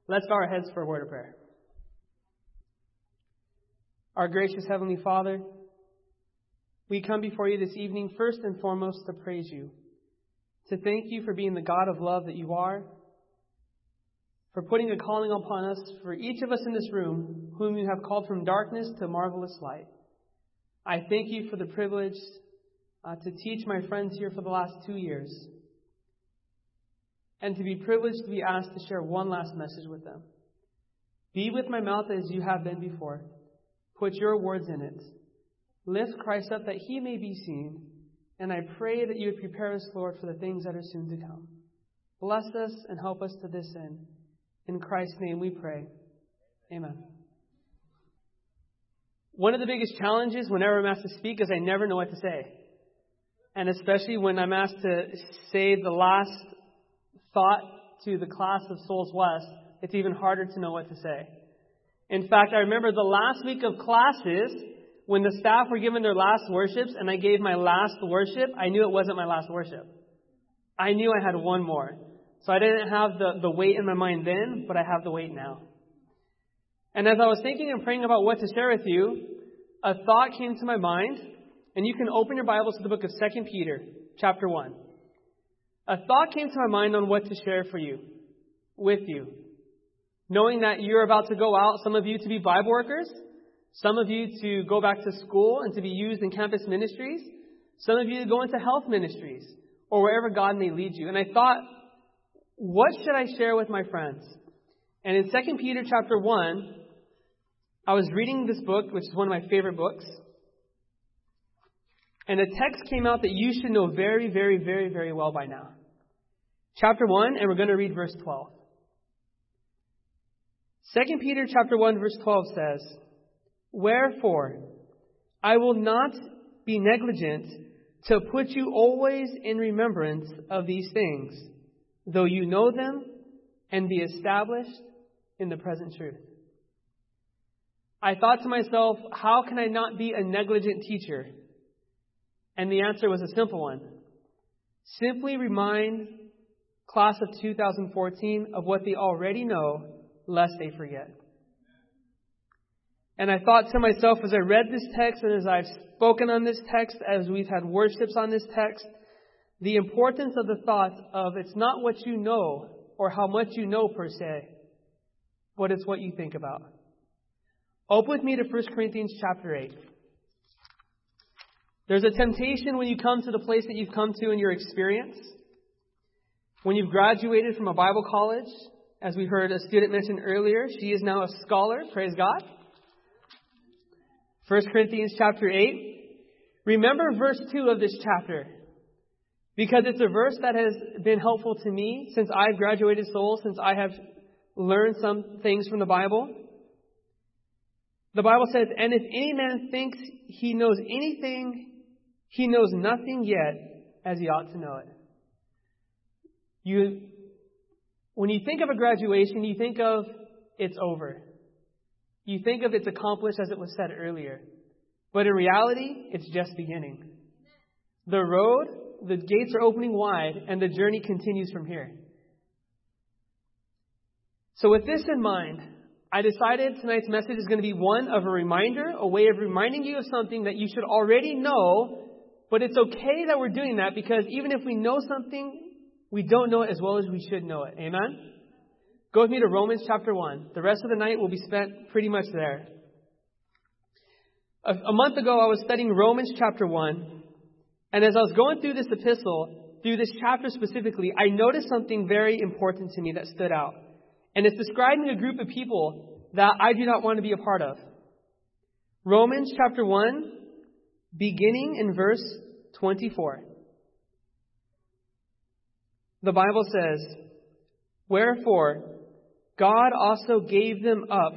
Let's bow our heads for a word of prayer. Our gracious Heavenly Father, we come before you this evening first and foremost to praise you, to thank you for being the God of love that you are, for putting a calling upon us, for each of us in this room, whom you have called from darkness to marvelous light. I thank you for the privilege to teach my friends here for the last 2 years, and to be privileged to be asked to share one last message with them. Be with my mouth as you have been before. Put your words in it. Lift Christ up that he may be seen. And I pray that you would prepare us, Lord, for the things that are soon to come. Bless us and help us to this end. In Christ's name we pray. Amen. One of the biggest challenges whenever I'm asked to speak is I never know what to say. And especially when I'm asked to say the last thought to the class of Souls West, it's even harder to know what to say. In fact, I remember the last week of classes when the staff were given their last worships and I gave my last worship, I knew it wasn't my last worship. I knew I had one more. So I didn't have the weight in my mind then, but I have the weight now. And as I was thinking and praying about what to share with you, a thought came to my mind, and you can open your Bibles to the book of 2 Peter, chapter 1. A thought came to my mind on what to share with you. Knowing that you're about to go out, some of you to be Bible workers, some of you to go back to school and to be used in campus ministries, some of you to go into health ministries, or wherever God may lead you. And I thought, what should I share with my friends? And in 2 Peter chapter 1, I was reading this book, which is one of my favorite books. And a text came out that you should know very, very, very, very well by now. Chapter 1, and we're going to read verse 12. 2 Peter chapter 1 verse 12 says, "Wherefore, I will not be negligent to put you always in remembrance of these things, though you know them and be established in the present truth." I thought to myself, how can I not be a negligent teacher? And the answer was a simple one. Simply remind class of 2014 of what they already know, lest they forget. And I thought to myself as I read this text and as I've spoken on this text, as we've had worships on this text, the importance of the thought of it's not what you know or how much you know per se, but it's what you think about. Open with me to 1 Corinthians chapter 8. There's a temptation when you come to the place that you've come to in your experience, when you've graduated from a Bible college. As we heard a student mention earlier, she is now a scholar. Praise God. 1 Corinthians chapter 8. Remember verse 2 of this chapter, because it's a verse that has been helpful to me since I've graduated Souls, since I have learned some things from the Bible. The Bible says, "And if any man thinks he knows anything, he knows nothing yet as he ought to know it." When you think of a graduation, you think of it's over. You think of it's accomplished, as it was said earlier. But in reality, it's just beginning. The road, the gates are opening wide, and the journey continues from here. So with this in mind, I decided tonight's message is going to be one of a reminder, a way of reminding you of something that you should already know, but it's okay that we're doing that, because even if we know something, we don't know it as well as we should know it. Amen? Go with me to Romans chapter 1. The rest of the night will be spent pretty much there. A month ago, I was studying Romans chapter 1. And as I was going through this epistle, through this chapter specifically, I noticed something very important to me that stood out. And it's describing a group of people that I do not want to be a part of. Romans chapter 1, beginning in verse 24. The Bible says, "Wherefore, God also gave them up."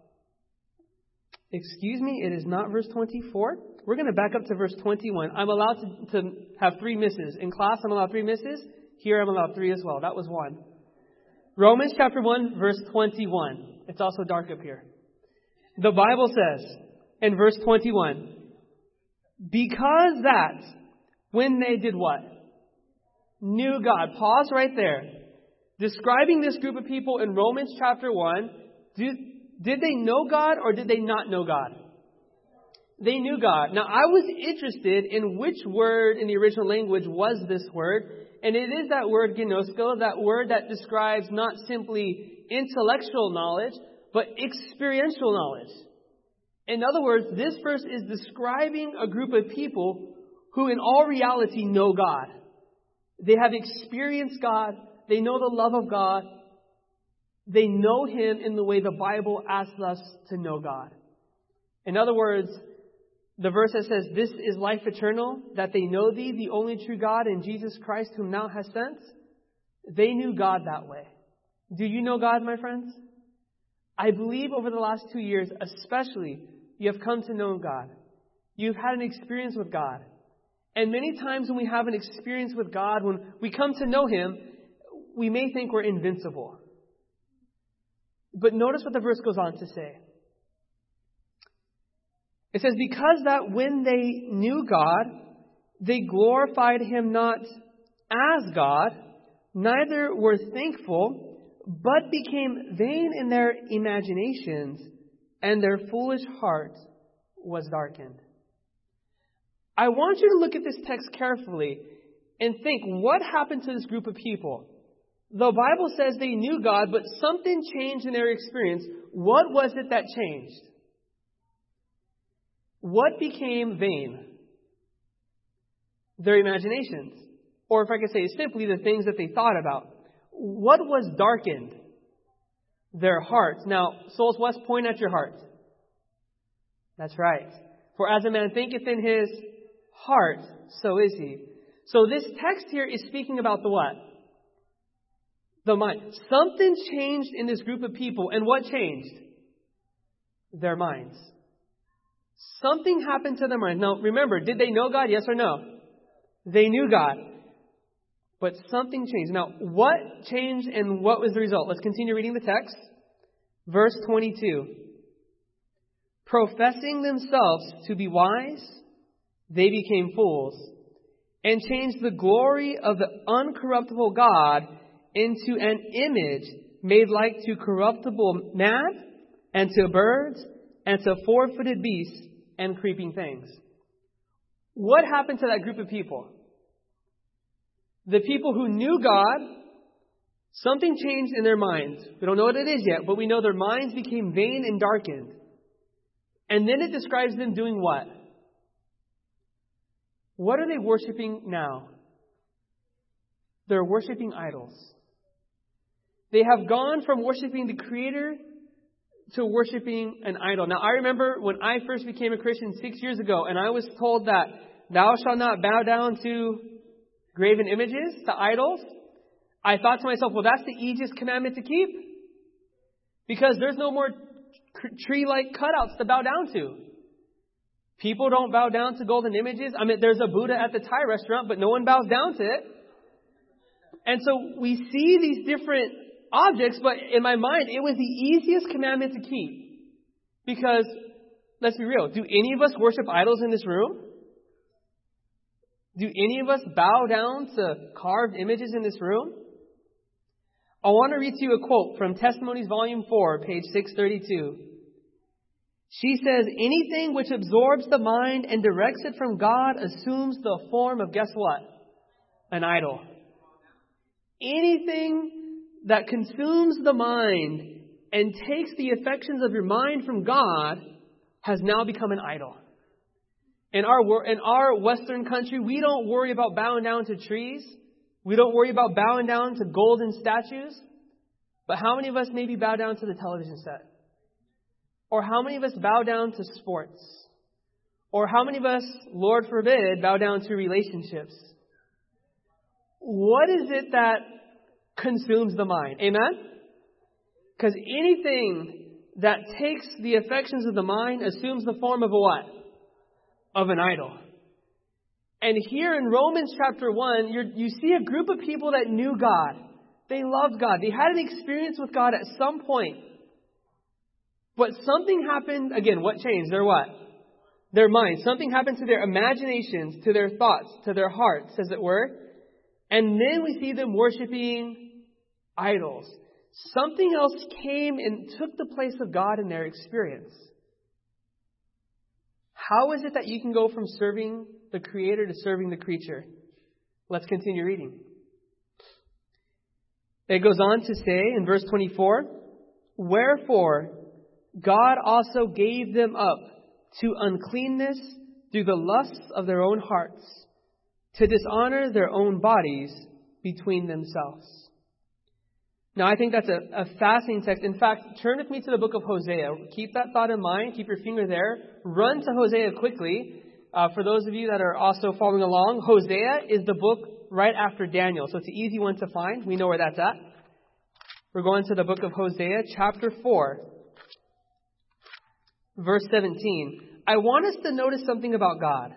Excuse me, it is not verse 24. We're going to back up to verse 21. I'm allowed to have 3 misses. In class, I'm allowed 3 misses. Here, I'm allowed 3 as well. That was 1. Romans chapter 1, verse 21. It's also dark up here. The Bible says in verse 21, "Because that when they did what? Knew God." Pause right there. describing this group of people in Romans chapter 1, did they know God or did they not know God? They knew God. Now, I was interested in which word in the original language was this word. And it is that word gnosko, that word that describes not simply intellectual knowledge, but experiential knowledge. In other words, this verse is describing a group of people who in all reality know God. They have experienced God. They know the love of God. They know Him in the way the Bible asks us to know God. In other words, the verse that says, "This is life eternal, that they know Thee, the only true God, and Jesus Christ, whom Thou hast sent." They knew God that way. Do you know God, my friends? I believe over the last 2 years, especially, you have come to know God. You've had an experience with God. And many times when we have an experience with God, when we come to know Him, we may think we're invincible. But notice what the verse goes on to say. It says, "Because that when they knew God, they glorified Him not as God, neither were thankful, but became vain in their imaginations, and their foolish heart was darkened." I want you to look at this text carefully and think, what happened to this group of people? The Bible says they knew God, but something changed in their experience. What was it that changed? What became vain? Their imaginations. Or if I could say it simply, the things that they thought about. What was darkened? Their hearts. Now, Souls West, point at your heart. That's right. "For as a man thinketh in his heart, so is he." So this text here is speaking about the what? The mind. Something changed in this group of people. And what changed? Their minds. Something happened to their minds. Now, remember, did they know God? Yes or no? They knew God. But something changed. Now, what changed and what was the result? Let's continue reading the text. Verse 22. "Professing themselves to be wise, they became fools, and changed the glory of the uncorruptible God into an image made like to corruptible man, and to birds, and to four-footed beasts, and creeping things." What happened to that group of people? The people who knew God, something changed in their minds. We don't know what it is yet, but we know their minds became vain and darkened. And then it describes them doing what? What are they worshiping now? They're worshiping idols. They have gone from worshiping the Creator to worshiping an idol. Now, I remember when I first became a Christian 6 years ago, and I was told that thou shalt not bow down to graven images, to idols. I thought to myself, well, that's the easiest commandment to keep, because there's no more tree-like cutouts to bow down to. People don't bow down to golden images. I mean, there's a Buddha at the Thai restaurant, but no one bows down to it. And so we see these different objects, but in my mind, it was the easiest commandment to keep. Because, let's be real, do any of us worship idols in this room? Do any of us bow down to carved images in this room? I want to read to you a quote from Testimonies Volume 4, page 632. She says, "Anything which absorbs the mind and directs it from God assumes the form of, guess what? An idol." Anything that consumes the mind and takes the affections of your mind from God has now become an idol. In our Western country, we don't worry about bowing down to trees. We don't worry about bowing down to golden statues. But how many of us maybe bow down to the television set? Or how many of us bow down to sports? Or how many of us, Lord forbid, bow down to relationships? What is it that consumes the mind? Amen? Because anything that takes the affections of the mind assumes the form of a what? Of an idol. And here in Romans chapter 1, you see a group of people that knew God. They loved God. They had an experience with God at some point. But something happened. Again, what changed? Their what? Their minds. Something happened to their imaginations, to their thoughts, to their hearts, as it were. And then we see them worshiping idols. Something else came and took the place of God in their experience. How is it that you can go from serving the Creator to serving the creature? Let's continue reading. It goes on to say in verse 24, "Wherefore God also gave them up to uncleanness through the lusts of their own hearts, to dishonor their own bodies between themselves." Now, I think that's a fascinating text. In fact, turn with me to the book of Hosea. Keep that thought in mind. Keep your finger there. Run to Hosea quickly. For those of you that are also following along, Hosea is the book right after Daniel. So it's an easy one to find. We know where that's at. We're going to the book of Hosea, chapter 4, verse 17. I want us to notice something about God.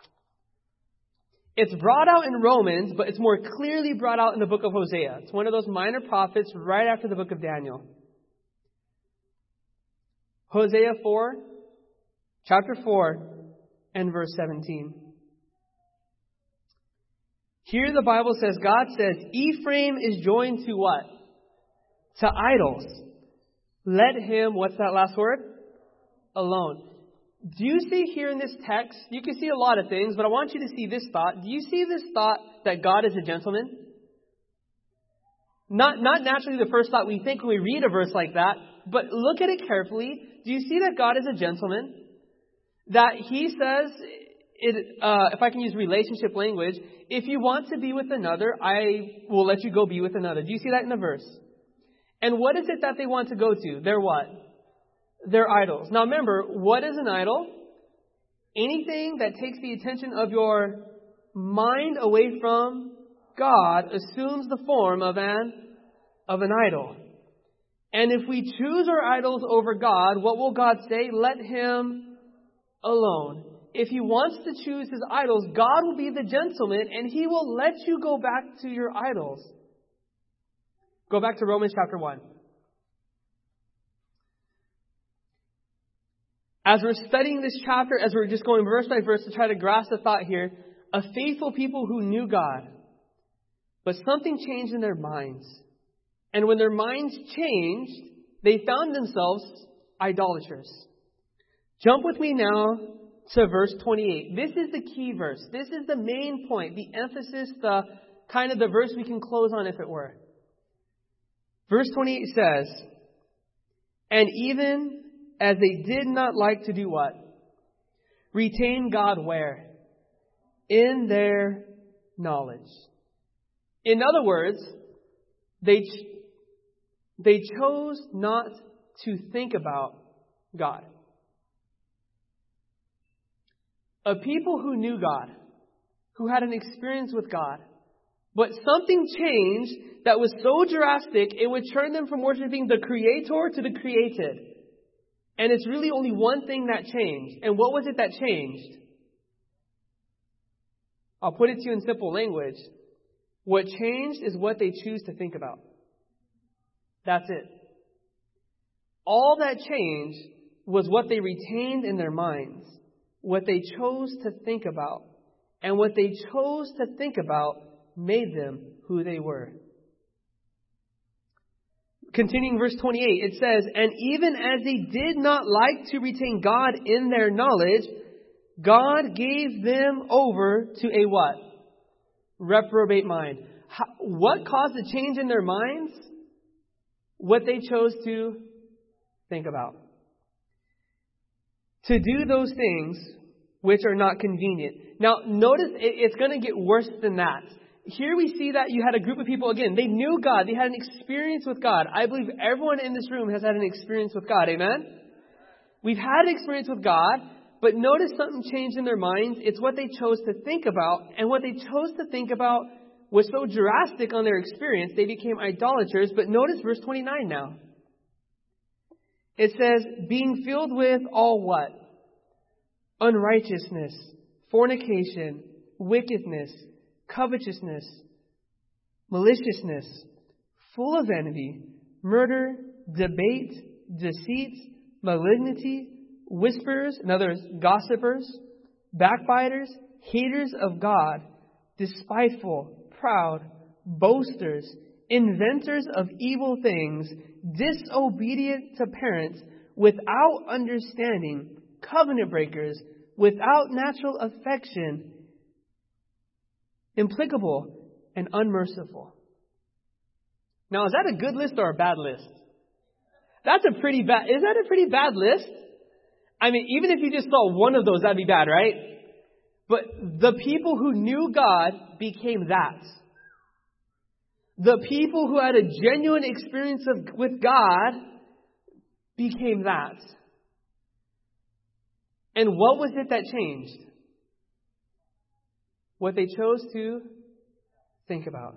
It's brought out in Romans, but it's more clearly brought out in the book of Hosea. It's one of those minor prophets right after the book of Daniel. Hosea 4, chapter 4, and verse 17. Here the Bible says, God says, Ephraim is joined to what? To idols. Let him, what's that last word? Alone. Do you see here in this text, you can see a lot of things, but I want you to see this thought. Do you see this thought that God is a gentleman? Not naturally the first thought we think when we read a verse like that, but look at it carefully. Do you see that God is a gentleman? That he says, if I can use relationship language, if you want to be with another, I will let you go be with another. Do you see that in the verse? And what is it that they want to go to? They're what? They're idols. Now remember, what is an idol? Anything that takes the attention of your mind away from God assumes the form of an idol. And if we choose our idols over God, what will God say? Let him alone. If he wants to choose his idols, God will be the gentleman and he will let you go back to your idols. Go back to Romans chapter 1. As we're studying this chapter, as we're just going verse by verse to try to grasp the thought here, a faithful people who knew God, but something changed in their minds. And when their minds changed, they found themselves idolaters. Jump with me now to verse 28. This is the key verse. This is the main point, the emphasis, the kind of the verse we can close on if it were. Verse 28 says, "And even as they did not like to do what? Retain God where? In their knowledge." In other words, they chose not to think about God. A people who knew God, who had an experience with God, but something changed that was so drastic, it would turn them from worshiping the Creator to the created. And it's really only one thing that changed. And what was it that changed? I'll put it to you in simple language. What changed is what they choose to think about. That's it. All that changed was what they retained in their minds, what they chose to think about. And what they chose to think about made them who they were. Continuing verse 28, it says, "And even as they did not like to retain God in their knowledge, God gave them over to a what? Reprobate mind." What caused the change in their minds? What they chose to think about. To do those things which are not convenient. Now, notice it's going to get worse than that. Here we see that you had a group of people, again, they knew God. They had an experience with God. I believe everyone in this room has had an experience with God. Amen? We've had an experience with God, but notice something changed in their minds. It's what they chose to think about. And what they chose to think about was so drastic on their experience, they became idolaters. But notice verse 29 now. It says, "Being filled with all what? Unrighteousness, fornication, wickedness, covetousness, maliciousness, full of envy, murder, debate, deceit, malignity, whisperers," in other words, gossipers, backbiters, haters of God, despiteful, proud, boasters, inventors of evil things, disobedient to parents, without understanding, covenant breakers, without natural affection, implacable, and unmerciful. Now, is that a good list or a bad list? Is that a pretty bad list? I mean, even if you just saw one of those, that'd be bad, right? But the people who knew God became that. The people who had a genuine experience with God became that. And what was it that changed? What they chose to think about.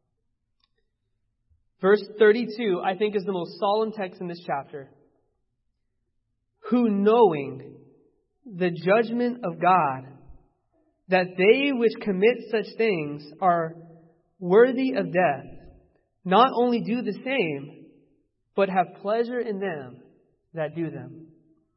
Verse 32, I think, is the most solemn text in this chapter. Who, knowing the judgment of God, that they which commit such things are worthy of death, not only do the same, but have pleasure in them that do them.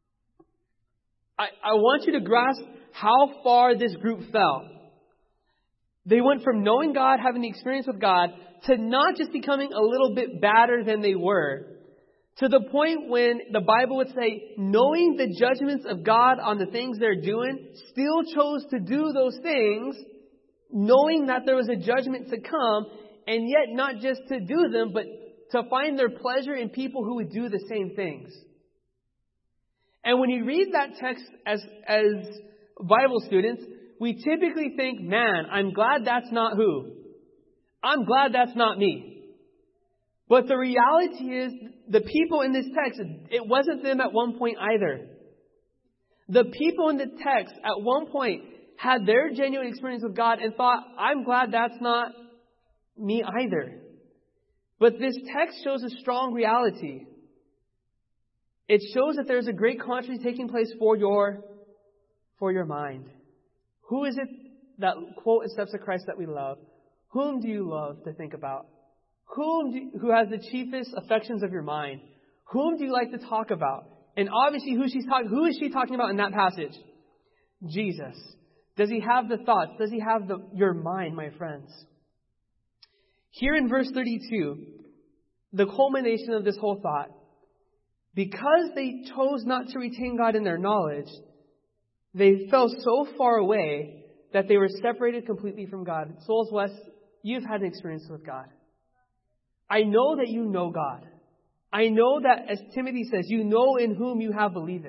I want you to grasp how far this group fell. They went from knowing God, having the experience with God, to not just becoming a little bit badder than they were, to the point when the Bible would say, knowing the judgments of God on the things they're doing, still chose to do those things, knowing that there was a judgment to come, and yet not just to do them, but to find their pleasure in people who would do the same things. And when you read that text as Bible students, we typically think, man, I'm glad that's not who. I'm glad that's not me. But the reality is, the people in this text, it wasn't them at one point either. The people in the text at one point had their genuine experience with God and thought, I'm glad that's not me either. But this text shows a strong reality. It shows that there's a great contrast taking place for your mind. Who is it that, quote, accepts of Christ that we love? Whom do you love to think about? Who has the chiefest affections of your mind? Whom do you like to talk about? And obviously, who is she talking about in that passage? Jesus. Does he have the thoughts? Does he have your mind, my friends? Here in verse 32, the culmination of this whole thought, because they chose not to retain God in their knowledge, they fell so far away that they were separated completely from God. Souls West, you've had an experience with God. I know that you know God. I know that, as Timothy says, you know in whom you have believed.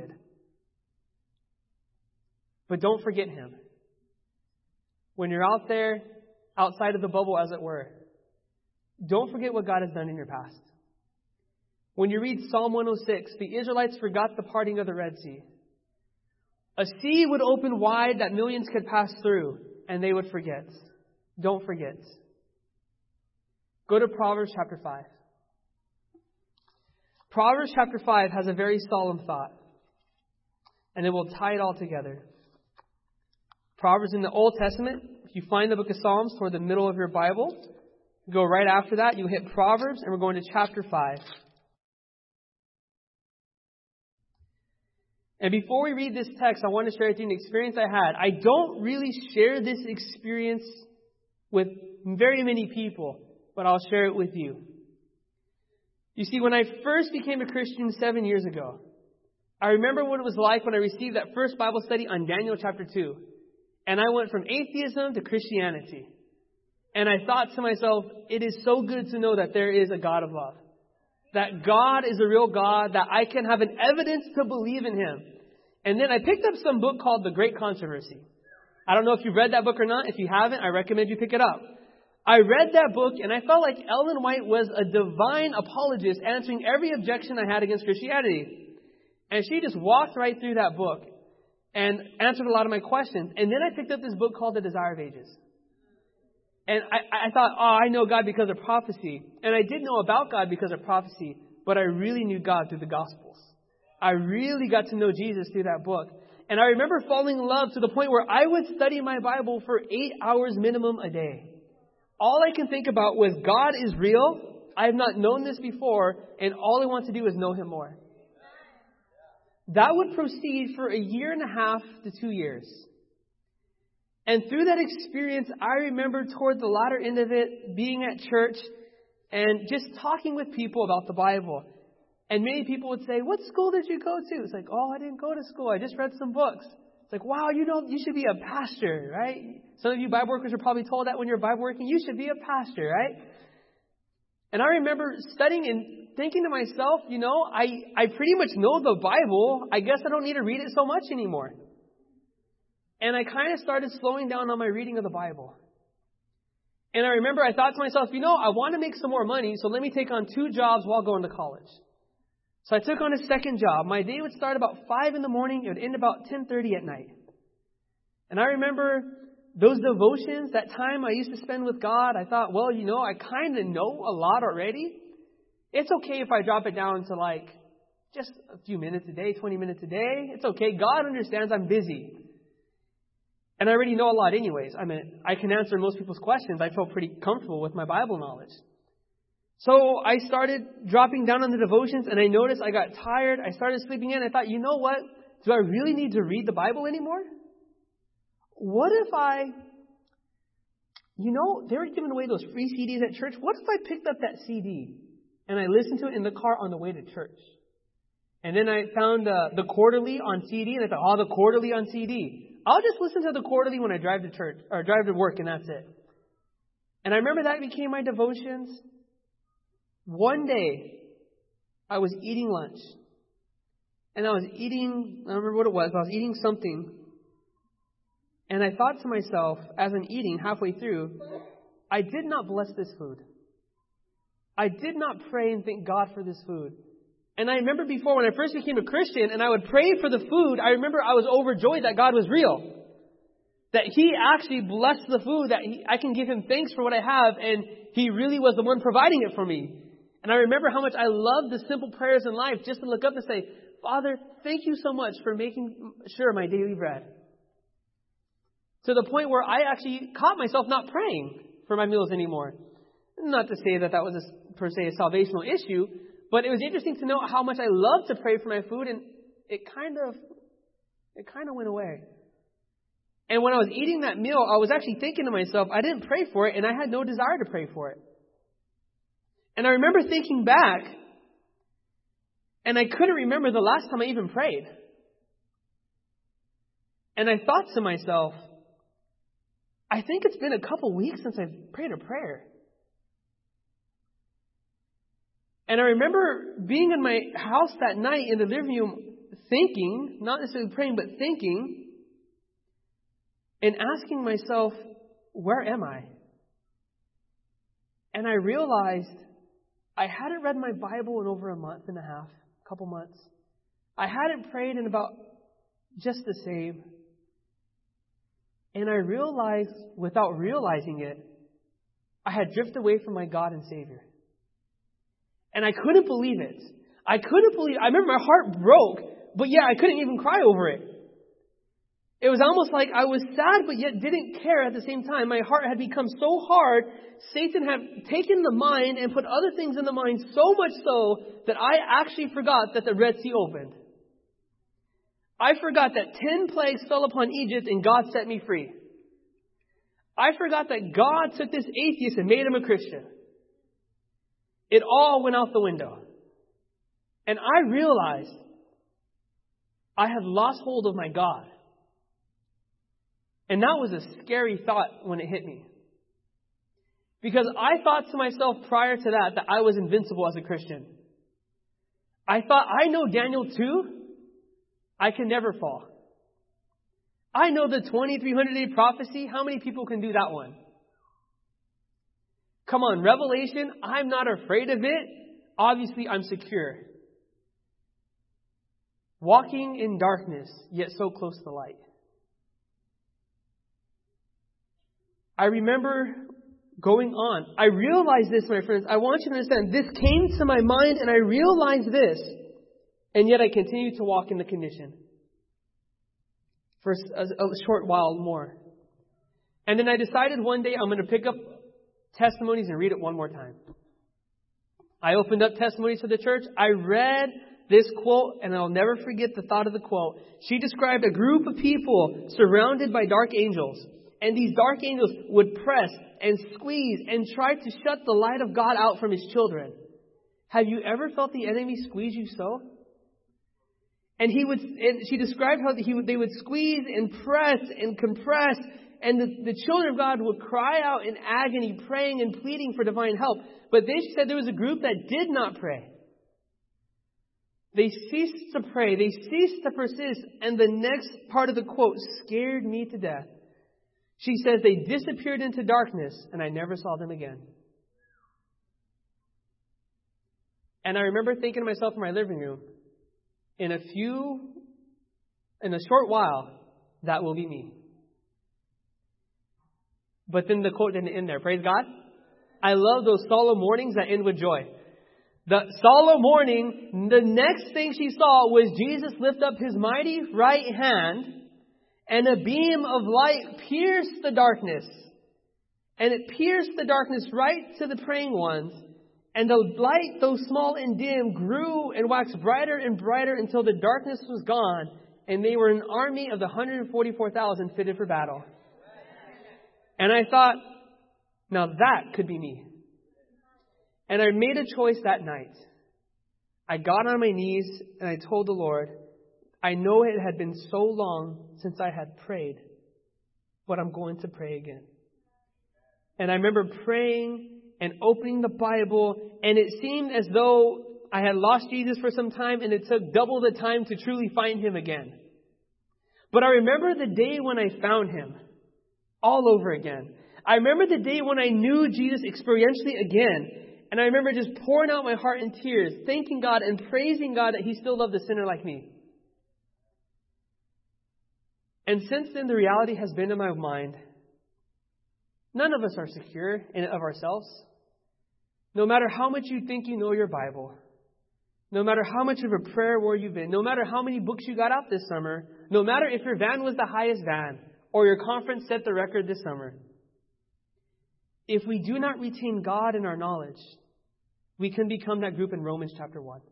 But don't forget Him. When you're out there, outside of the bubble, as it were, don't forget what God has done in your past. When you read Psalm 106, the Israelites forgot the parting of the Red Sea. A sea would open wide that millions could pass through, and they would forget. Don't forget. Go to Proverbs chapter 5. Proverbs chapter 5 has a very solemn thought, and it will tie it all together. Proverbs in the Old Testament, if you find the book of Psalms toward the middle of your Bible, go right after that, you hit Proverbs, and we're going to chapter 5. And before we read this text, I want to share with you an experience I had. I don't really share this experience with very many people, but I'll share it with you. You see, when I first became a Christian 7 years ago, I remember what it was like when I received that first Bible study on Daniel chapter 2. And I went from atheism to Christianity. And I thought to myself, it is so good to know that there is a God of love. That God is a real God, that I can have an evidence to believe in Him. And then I picked up some book called The Great Controversy. I don't know if you've read that book or not. If you haven't, I recommend you pick it up. I read that book and I felt like Ellen White was a divine apologist answering every objection I had against Christianity. And she just walked right through that book and answered a lot of my questions. And then I picked up this book called The Desire of Ages. And I thought, I know God because of prophecy. And I did know about God because of prophecy, but I really knew God through the Gospels. I really got to know Jesus through that book. And I remember falling in love to the point where I would study my Bible for 8 hours minimum a day. All I can think about was God is real. I have not known this before, and all I want to do is know Him more. That would proceed for 1.5 years to 2 years. And through that experience, I remember toward the latter end of it, being at church and just talking with people about the Bible. And many people would say, what school did you go to? It's like, oh, I didn't go to school. I just read some books. It's like, wow, you should be a pastor, right? Some of you Bible workers are probably told that when you're Bible working, you should be a pastor, right? And I remember studying and thinking to myself, I pretty much know the Bible. I guess I don't need to read it so much anymore. And I kind of started slowing down on my reading of the Bible. And I remember I thought to myself, I want to make some more money, so let me take on 2 jobs while going to college. So I took on a second job. My day would start about 5 in the morning. It would end about 10:30 at night. And I remember those devotions, that time I used to spend with God, I thought, well, I kind of know a lot already. It's okay if I drop it down to like just a few minutes a day, 20 minutes a day. It's okay. God understands I'm busy. And I already know a lot anyways. I can answer most people's questions. I felt pretty comfortable with my Bible knowledge. So I started dropping down on the devotions, and I noticed I got tired. I started sleeping in. I thought, you know what? Do I really need to read the Bible anymore? What if they were giving away those free CDs at church. What if I picked up that CD and I listened to it in the car on the way to church? And then I found the quarterly on CD, and I thought, the quarterly on CD. I'll just listen to the quarterly when I drive to church or drive to work, and that's it. And I remember that became my devotions. One day, I was eating lunch. And I don't remember what it was, but I was eating something. And I thought to myself, as I'm eating halfway through, I did not bless this food. I did not pray and thank God for this food. And I remember before, when I first became a Christian and I would pray for the food, I remember I was overjoyed that God was real. That He actually blessed the food, that I can give Him thanks for what I have, and He really was the one providing it for me. And I remember how much I loved the simple prayers in life, just to look up and say, Father, thank you so much for making sure my daily bread. To the point where I actually caught myself not praying for my meals anymore. Not to say that was per se a salvational issue, but it was interesting to know how much I love to pray for my food, and it kind of went away. And when I was eating that meal, I was actually thinking to myself, I didn't pray for it, and I had no desire to pray for it. And I remember thinking back, and I couldn't remember the last time I even prayed. And I thought to myself, I think it's been a couple weeks since I've prayed a prayer. And I remember being in my house that night in the living room thinking, not necessarily praying, but thinking, and asking myself, where am I? And I realized I hadn't read my Bible in over a month and a half, a couple months. I hadn't prayed in about just the same. And I realized, without realizing it, I had drifted away from my God and Savior. And I couldn't believe it. I remember my heart broke, but yet I couldn't even cry over it. It was almost like I was sad, but yet didn't care at the same time. My heart had become so hard. Satan had taken the mind and put other things in the mind, so much so that I actually forgot that the Red Sea opened. I forgot that 10 plagues fell upon Egypt and God set me free. I forgot that God took this atheist and made him a Christian. It all went out the window. And I realized I had lost hold of my God. And that was a scary thought when it hit me. Because I thought to myself prior to that I was invincible as a Christian. I thought, I know Daniel 2. I can never fall. I know the 2300-day prophecy. How many people can do that one? Come on, Revelation, I'm not afraid of it. Obviously, I'm secure. Walking in darkness, yet so close to light. I remember going on. I realized this, my friends. I want you to understand. This came to my mind, and I realized this. And yet I continue to walk in the condition for a short while more. And then I decided one day I'm going to pick up Testimonies and read it one more time. I opened up Testimonies to the church. I read this quote, and I'll never forget the thought of the quote. She described a group of people surrounded by dark angels. And these dark angels would press and squeeze and try to shut the light of God out from His children. Have you ever felt the enemy squeeze you so? And she described how they would squeeze and press and compress, and the children of God would cry out in agony, praying and pleading for divine help. But then she said there was a group that did not pray. They ceased to pray. They ceased to persist. And the next part of the quote scared me to death. She says they disappeared into darkness, and I never saw them again. And I remember thinking to myself in my living room, in a short while, that will be me. But then the quote didn't end there. Praise God. I love those solemn mornings that end with joy. The solemn morning, the next thing she saw was Jesus lift up His mighty right hand, and a beam of light pierced the darkness. And it pierced the darkness right to the praying ones. And the light, though small and dim, grew and waxed brighter and brighter until the darkness was gone, and they were an army of the 144,000 fitted for battle. And I thought, now that could be me. And I made a choice that night. I got on my knees and I told the Lord, I know it had been so long since I had prayed, but I'm going to pray again. And I remember praying and opening the Bible, and it seemed as though I had lost Jesus for some time, and it took double the time to truly find Him again. But I remember the day when I found Him all over again. I remember the day when I knew Jesus experientially again. And I remember just pouring out my heart in tears, thanking God and praising God that He still loved a sinner like me. And since then, the reality has been in my mind, none of us are secure in and of ourselves. No matter how much you think you know your Bible, no matter how much of a prayer warrior you've been, no matter how many books you got out this summer, no matter if your van was the highest van or your conference set the record this summer, if we do not retain God in our knowledge, we can become that group in Romans chapter 1.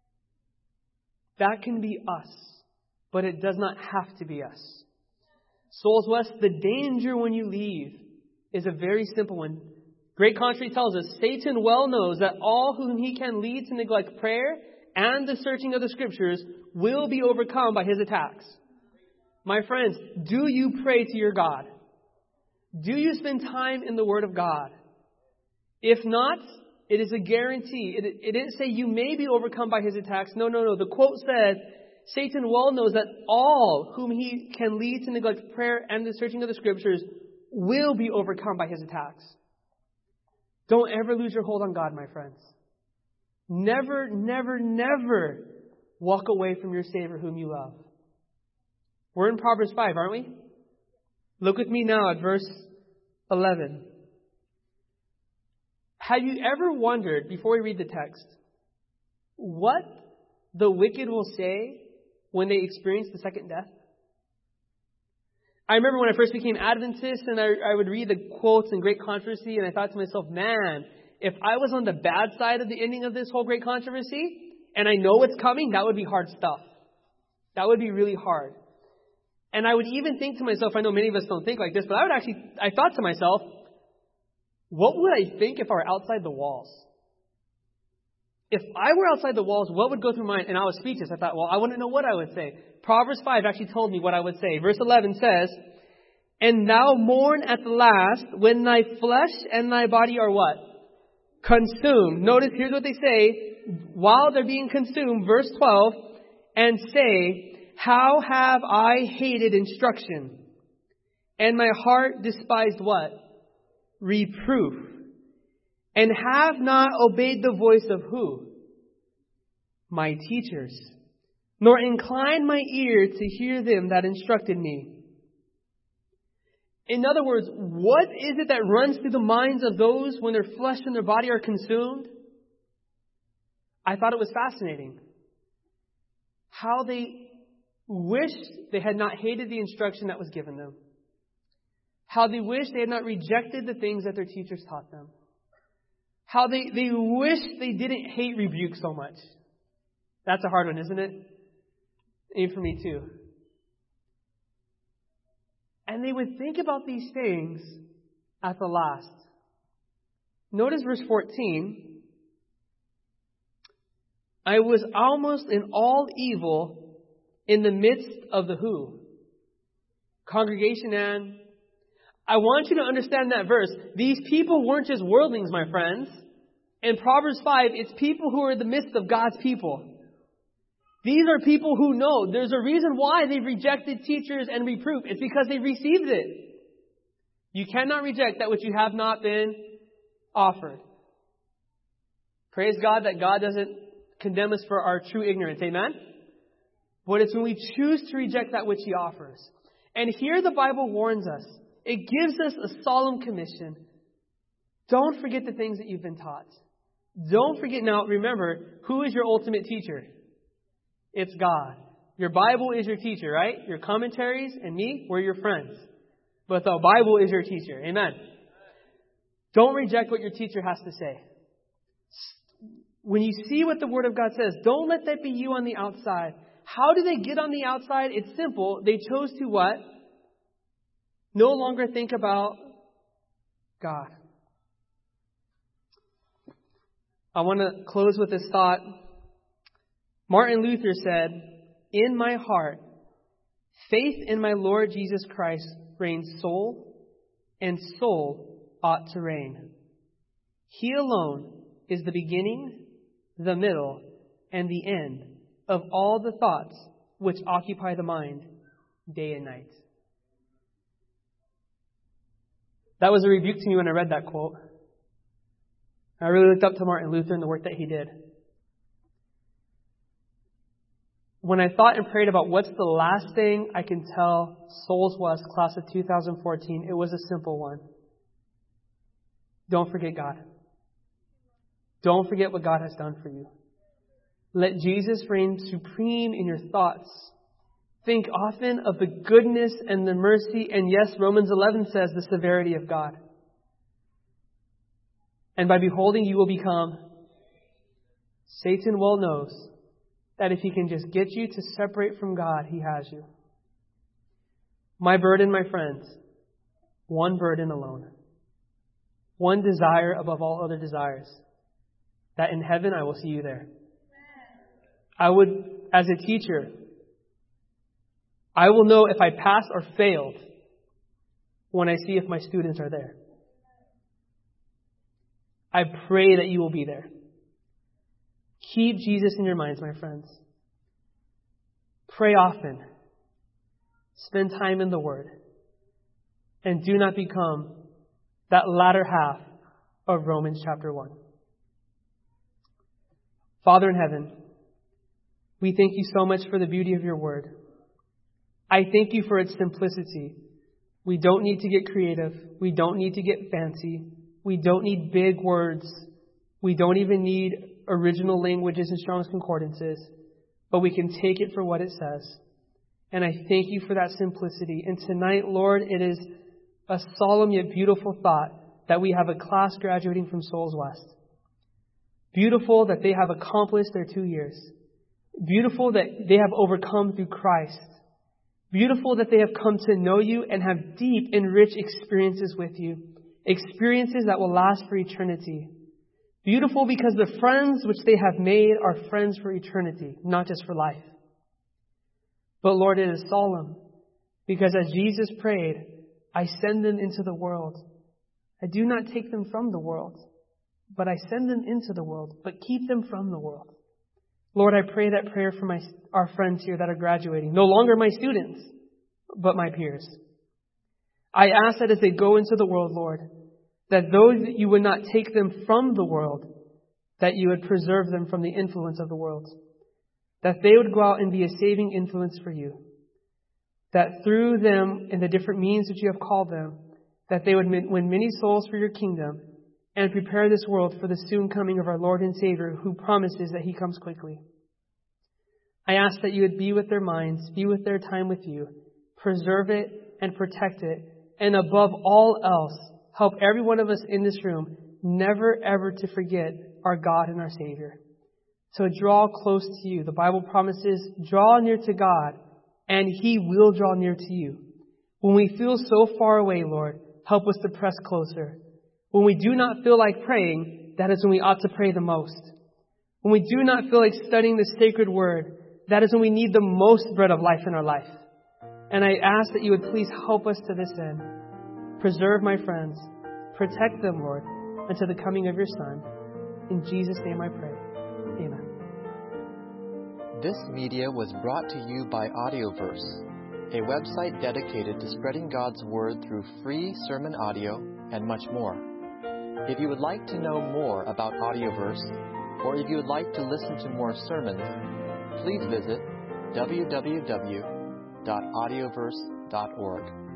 That can be us, but it does not have to be us. Souls West, the danger when you leave is a very simple one. Great Contrary tells us, Satan well knows that all whom he can lead to neglect prayer and the searching of the Scriptures will be overcome by his attacks. My friends, do you pray to your God? Do you spend time in the Word of God? If not, it is a guarantee. It didn't say you may be overcome by his attacks. No. The quote said, Satan well knows that all whom he can lead to neglect prayer and the searching of the Scriptures will be overcome by his attacks. Don't ever lose your hold on God, my friends. Never, never, never walk away from your Savior whom you love. We're in Proverbs 5, aren't we? Look with me now at verse 11. Have you ever wondered, before we read the text, what the wicked will say when they experience the second death? I remember when I first became Adventist and I would read the quotes in Great Controversy, and I thought to myself, man, if I was on the bad side of the ending of this whole Great Controversy, and I know what's coming, that would be hard stuff. That would be really hard. And I would even think to myself, I know many of us don't think like this, but I thought to myself, what would I think if I were outside the walls? If I were outside the walls, what would go through my mind? And I was speechless. I thought, well, I wouldn't know what I would say. Proverbs 5 actually told me what I would say. Verse 11 says, and thou mourn at the last when thy flesh and thy body are what? Consumed. Notice, here's what they say. While they're being consumed, verse 12, and say, how have I hated instruction? And my heart despised what? Reproof. And have not obeyed the voice of who? My teachers. Nor inclined my ear to hear them that instructed me. In other words, what is it that runs through the minds of those when their flesh and their body are consumed? I thought it was fascinating. How they wished they had not hated the instruction that was given them. How they wished they had not rejected the things that their teachers taught them. How they wish they didn't hate rebuke so much. That's a hard one, isn't it? Even for me too. And they would think about these things at the last. Notice verse 14. I was almost in all evil in the midst of the who? Congregation, and I want you to understand that verse. These people weren't just worldlings, my friends. In Proverbs 5, it's people who are in the midst of God's people. These are people who know. There's a reason why they've rejected teachers and reproof. It's because they've received it. You cannot reject that which you have not been offered. Praise God that God doesn't condemn us for our true ignorance. Amen? But it's when we choose to reject that which He offers. And here the Bible warns us. It gives us a solemn commission. Don't forget the things that you've been taught. Don't forget. Now, remember, who is your ultimate teacher? It's God. Your Bible is your teacher, right? Your commentaries and me, we're your friends. But the Bible is your teacher. Amen. Don't reject what your teacher has to say. When you see what the Word of God says, don't let that be you on the outside. How do they get on the outside? It's simple. They chose to what? No longer think about God. I want to close with this thought. Martin Luther said, "In my heart, faith in my Lord Jesus Christ reigns sole, and soul ought to reign. He alone is the beginning, the middle, and the end of all the thoughts which occupy the mind day and night." That was a rebuke to me when I read that quote. I really looked up to Martin Luther and the work that he did. When I thought and prayed about what's the last thing I can tell Souls West class of 2014, it was a simple one. Don't forget God. Don't forget what God has done for you. Let Jesus reign supreme in your thoughts. Think often of the goodness and the mercy, and yes, Romans 11 says the severity of God. And by beholding, you will become. Satan well knows that if he can just get you to separate from God, he has you. My burden, my friends, one burden alone. One desire above all other desires. That in heaven I will see you there. I would, as a teacher, I will know if I passed or failed when I see if my students are there. I pray that you will be there. Keep Jesus in your minds, my friends. Pray often. Spend time in the Word. And do not become that latter half of Romans chapter 1. Father in heaven, we thank you so much for the beauty of your Word. I thank you for its simplicity. We don't need to get creative. We don't need to get fancy. We don't need big words. We don't even need original languages and Strong's Concordances. But we can take it for what it says. And I thank you for that simplicity. And tonight, Lord, it is a solemn yet beautiful thought that we have a class graduating from Souls West. Beautiful that they have accomplished their 2 years. Beautiful that they have overcome through Christ. Beautiful that they have come to know you and have deep and rich experiences with you. Experiences that will last for eternity. Beautiful because the friends which they have made are friends for eternity, not just for life. But Lord, it is solemn because as Jesus prayed, I send them into the world. I do not take them from the world, but I send them into the world, but keep them from the world. Lord, I pray that prayer for our friends here that are graduating. No longer my students, but my peers. I ask that as they go into the world, Lord, that those that you would not take them from the world, that you would preserve them from the influence of the world. That they would go out and be a saving influence for you. That through them and the different means that you have called them, that they would win many souls for your kingdom and prepare this world for the soon coming of our Lord and Savior who promises that He comes quickly. I ask that you would be with their minds, be with their time with you, preserve it and protect it, and above all else, help every one of us in this room never ever to forget our God and our Savior. To draw close to you. The Bible promises, draw near to God, and He will draw near to you. When we feel so far away, Lord, help us to press closer. When we do not feel like praying, that is when we ought to pray the most. When we do not feel like studying the sacred word, that is when we need the most bread of life in our life. And I ask that you would please help us to this end. Preserve my friends. Protect them, Lord, until the coming of your Son. In Jesus' name I pray. Amen. This media was brought to you by Audioverse, a website dedicated to spreading God's Word through free sermon audio and much more. If you would like to know more about Audioverse, or if you would like to listen to more sermons, please visit www.audioverse.org.